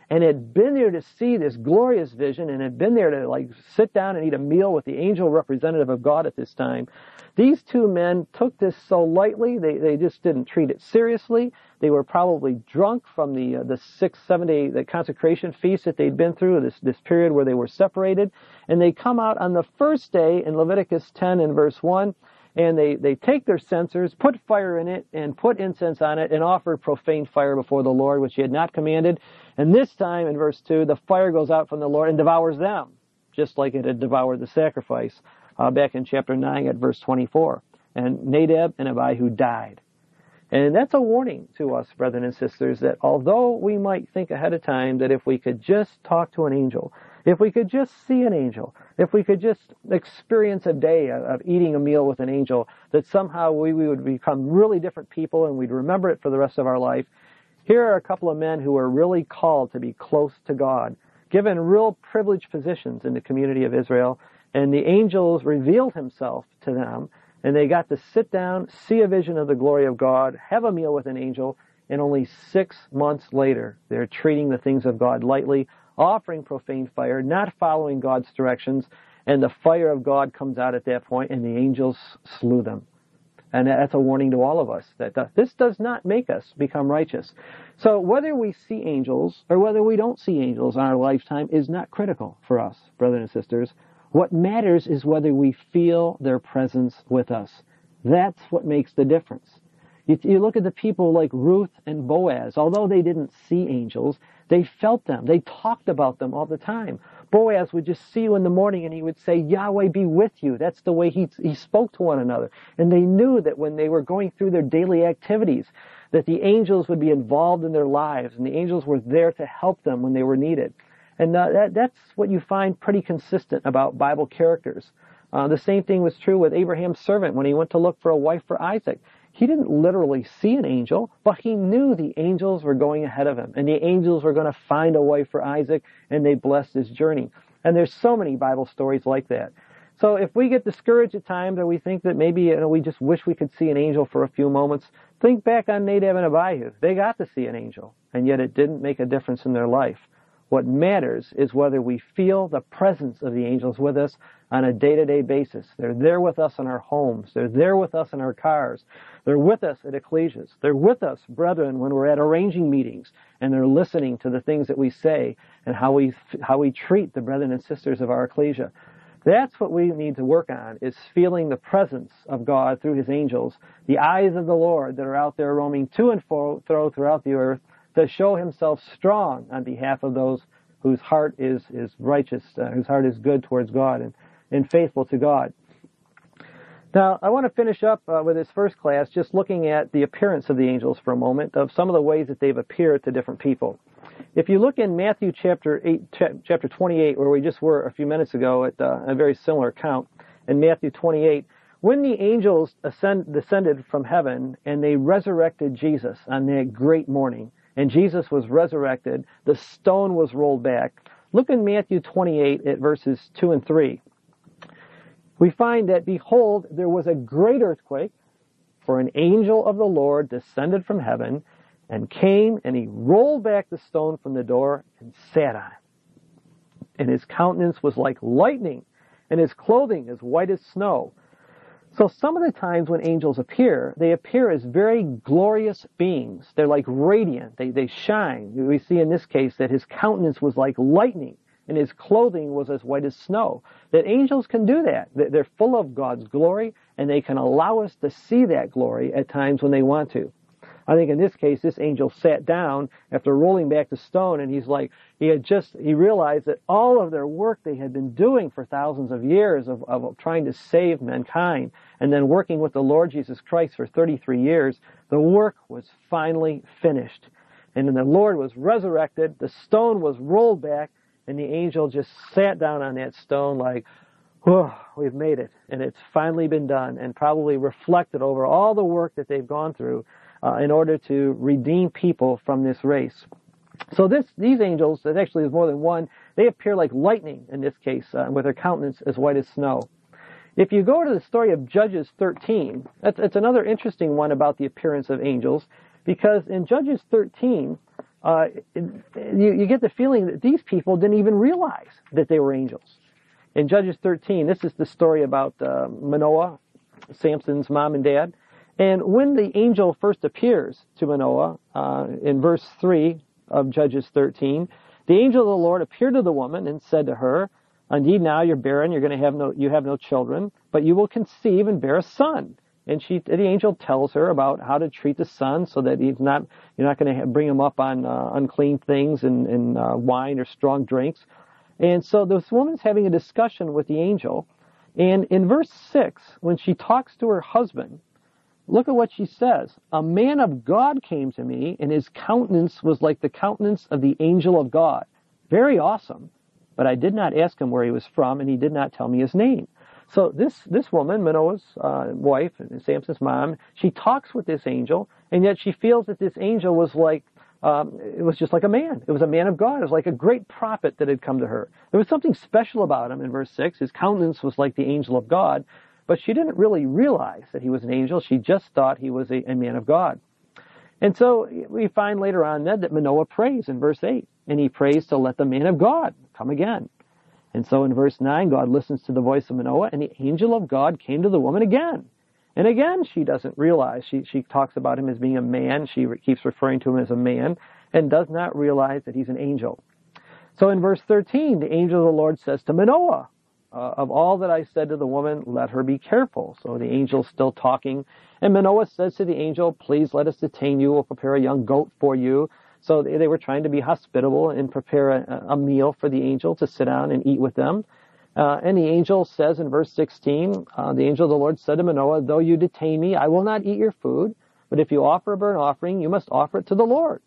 and had been there to see this glorious vision and had been there to like sit down and eat a meal with the angel representative of God at this time, these two men took this so lightly. They they just didn't treat it seriously. They were probably drunk from the uh, the six, seven day the consecration feast that they'd been through, this this period where they were separated. And they come out on the first day in Leviticus ten and verse one, and they, they take their censers, put fire in it, and put incense on it, and offer profane fire before the Lord, which he had not commanded. And this time, in verse two, the fire goes out from the Lord and devours them, just like it had devoured the sacrifice uh, back in chapter nine at verse twenty-four. And Nadab and Abihu died. And that's a warning to us, brethren and sisters, that although we might think ahead of time that if we could just talk to an angel, if we could just see an angel, if we could just experience a day of eating a meal with an angel, that somehow we, we would become really different people and we'd remember it for the rest of our life. Here are a couple of men who were really called to be close to God, given real privileged positions in the community of Israel, and the angels revealed himself to them, and they got to sit down, see a vision of the glory of God, have a meal with an angel, and only six months later, they're treating the things of God lightly, offering profane fire, not following God's directions, and the fire of God comes out at that point, and the angels slew them. And that's a warning to all of us, that this does not make us become righteous. So whether we see angels or whether we don't see angels in our lifetime is not critical for us, brothers and sisters. What matters is whether we feel their presence with us. That's what makes the difference. You, you look at the people like Ruth and Boaz. Although they didn't see angels, they felt them. They talked about them all the time. Boaz would just see you in the morning and he would say, Yahweh be with you. That's the way he, he spoke to one another. And they knew that when they were going through their daily activities, that the angels would be involved in their lives, and the angels were there to help them when they were needed. And uh, that, that's what you find pretty consistent about Bible characters. Uh, the same thing was true with Abraham's servant when he went to look for a wife for Isaac. He didn't literally see an angel, but he knew the angels were going ahead of him, and the angels were going to find a wife for Isaac, and they blessed his journey. And there's so many Bible stories like that. So if we get discouraged at times, or we think that maybe you know, we just wish we could see an angel for a few moments, think back on Nadab and Abihu. They got to see an angel, and yet it didn't make a difference in their life. What matters is whether we feel the presence of the angels with us on a day-to-day basis. They're there with us in our homes. They're there with us in our cars. They're with us at ecclesias. They're with us, brethren, when we're at arranging meetings, and they're listening to the things that we say and how we how we treat the brethren and sisters of our ecclesia. That's what we need to work on, is feeling the presence of God through his angels, the eyes of the Lord that are out there roaming to and fro throughout the earth, to show himself strong on behalf of those whose heart is, is righteous, uh, whose heart is good towards God and, and faithful to God. Now, I want to finish up uh, with this first class just looking at the appearance of the angels for a moment, of some of the ways that they've appeared to different people. If you look in Matthew chapter eight, chapter twenty-eight, where we just were a few minutes ago at uh, a very similar account, in Matthew twenty-eight, when the angels ascend, descended from heaven and they resurrected Jesus on that great morning, and Jesus was resurrected, the stone was rolled back. Look in Matthew twenty-eight at verses two and three. We find that, behold, there was a great earthquake, for an angel of the Lord descended from heaven and came, and he rolled back the stone from the door and sat on it. And his countenance was like lightning, and his clothing as white as snow. So some of the times when angels appear, they appear as very glorious beings. They're like radiant. They, they shine. We see in this case that his countenance was like lightning, and his clothing was as white as snow. That angels can do that. They're full of God's glory, and they can allow us to see that glory at times when they want to. I think in this case, this angel sat down after rolling back the stone, and he's like, he had just, he realized that all of their work they had been doing for thousands of years of, of trying to save mankind, and then working with the Lord Jesus Christ for thirty-three years, the work was finally finished. And then the Lord was resurrected, the stone was rolled back, and the angel just sat down on that stone like, oh, we've made it, and it's finally been done, and probably reflected over all the work that they've gone through Uh, in order to redeem people from this race. So this, these angels, that actually is more than one, they appear like lightning in this case, uh, with their countenance as white as snow. If you go to the story of Judges thirteen, that's, that's another interesting one about the appearance of angels, because in Judges thirteen, uh, you, you get the feeling that these people didn't even realize that they were angels. In Judges thirteen, this is the story about uh, Manoah, Samson's mom and dad. And when the angel first appears to Manoah, uh, in verse three of Judges thirteen, the angel of the Lord appeared to the woman and said to her, "Indeed, now you're barren, you're going to have no, you have no children, but you will conceive and bear a son." And she, the angel tells her about how to treat the son so that he's not, you're not going to have, bring him up on uh, unclean things and, and uh, wine or strong drinks. And so this woman's having a discussion with the angel. And in verse six, when she talks to her husband, look at what she says. "A man of God came to me, and his countenance was like the countenance of the angel of God." Very awesome. "But I did not ask him where he was from, and he did not tell me his name." So this, this woman, Manoah's uh, wife, Samson's mom, she talks with this angel, and yet she feels that this angel was like, um, it was just like a man. It was a man of God. It was like a great prophet that had come to her. There was something special about him in verse six. His countenance was like the angel of God, but she didn't really realize that he was an angel. She just thought he was a, a man of God. And so we find later on then that Manoah prays in verse eight, and he prays to let the man of God come again. And so in verse nine, God listens to the voice of Manoah, and the angel of God came to the woman again. And again, she doesn't realize. She, she talks about him as being a man. She re- keeps referring to him as a man and does not realize that he's an angel. So in verse thirteen, the angel of the Lord says to Manoah, uh, "Of all that I said to the woman, let her be careful." So the angel's still talking. And Manoah says to the angel, "Please let us detain you. We'll prepare a young goat for you." So they were trying to be hospitable and prepare a, a meal for the angel to sit down and eat with them. Uh, and the angel says in verse sixteen, uh, the angel of the Lord said to Manoah, "Though you detain me, I will not eat your food. But if you offer a burnt offering, you must offer it to the Lord."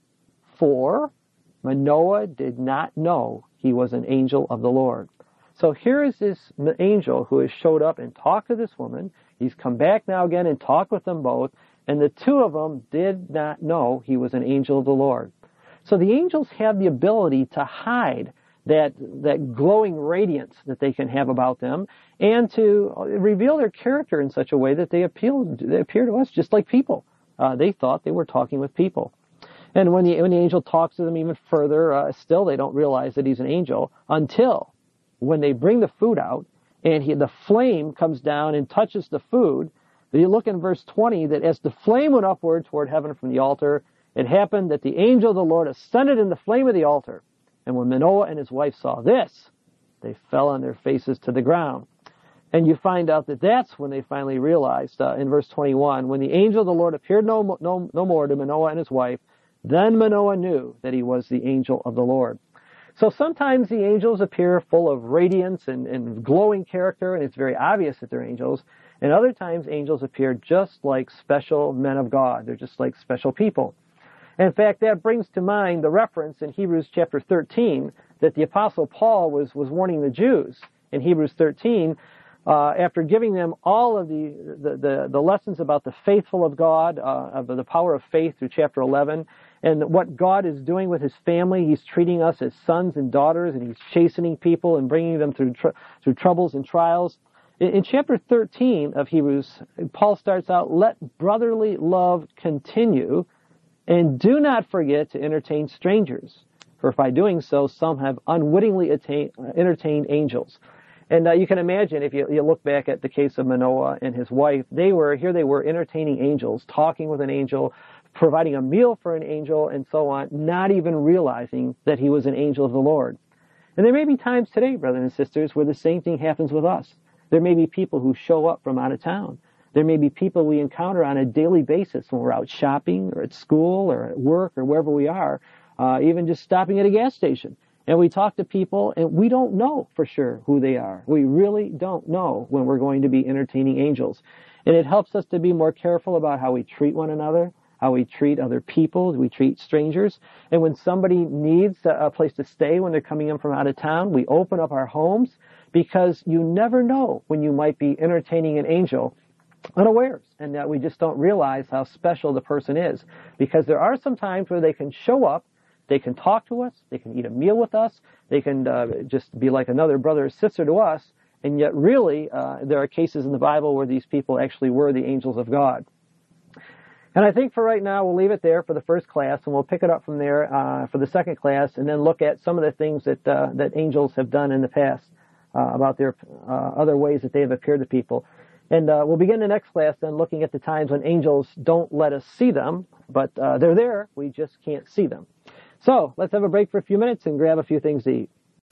For Manoah did not know he was an angel of the Lord. So here is this angel who has showed up and talked to this woman. He's come back now again and talked with them both. And the two of them did not know he was an angel of the Lord. So the angels have the ability to hide that that glowing radiance that they can have about them, and to reveal their character in such a way that they appeal they appear to us just like people. Uh, they thought they were talking with people. And when the when the angel talks to them even further, uh, still they don't realize that he's an angel until when they bring the food out and he, the flame comes down and touches the food. You look in verse twenty that as the flame went upward toward heaven from the altar, it happened that the angel of the Lord ascended in the flame of the altar. And when Manoah and his wife saw this, they fell on their faces to the ground. And you find out that that's when they finally realized, uh, in verse twenty-one, when the angel of the Lord appeared no, no, no more to Manoah and his wife, then Manoah knew that he was the angel of the Lord. So sometimes the angels appear full of radiance and, and glowing character, and it's very obvious that they're angels. And other times angels appear just like special men of God. They're just like special people. In fact, that brings to mind the reference in Hebrews chapter thirteen that the Apostle Paul was, was warning the Jews in Hebrews thirteen, uh, after giving them all of the, the, the, the lessons about the faithful of God, uh, of the power of faith through chapter eleven, and what God is doing with his family. He's treating us as sons and daughters, and he's chastening people and bringing them through tr- through troubles and trials. In, in chapter thirteen of Hebrews, Paul starts out, "Let brotherly love continue, and do not forget to entertain strangers, for by doing so, some have unwittingly attain, uh, entertained angels." And uh, you can imagine, if you, you look back at the case of Manoah and his wife, they were, here they were entertaining angels, talking with an angel, providing a meal for an angel, and so on, not even realizing that he was an angel of the Lord. And there may be times today, brothers and sisters, where the same thing happens with us. There may be people who show up from out of town. There may be people we encounter on a daily basis when we're out shopping or at school or at work or wherever we are, uh, even just stopping at a gas station. And we talk to people and we don't know for sure who they are. We really don't know when we're going to be entertaining angels. And it helps us to be more careful about how we treat one another, how we treat other people, we treat strangers. And when somebody needs a place to stay when they're coming in from out of town, we open up our homes, because you never know when you might be entertaining an angel unawares, and that we just don't realize how special the person is. Because there are some times where they can show up, they can talk to us, they can eat a meal with us, they can uh, just be like another brother or sister to us, and yet really uh, there are cases in the Bible where these people actually were the angels of God. And I think for right now, we'll leave it there for the first class, and we'll pick it up from there uh, for the second class, and then look at some of the things that uh, that angels have done in the past uh, about their uh, other ways that they have appeared to people. And uh, we'll begin the next class then looking at the times when angels don't let us see them, but uh, they're there. We just can't see them. So let's have a break for a few minutes and grab a few things to eat.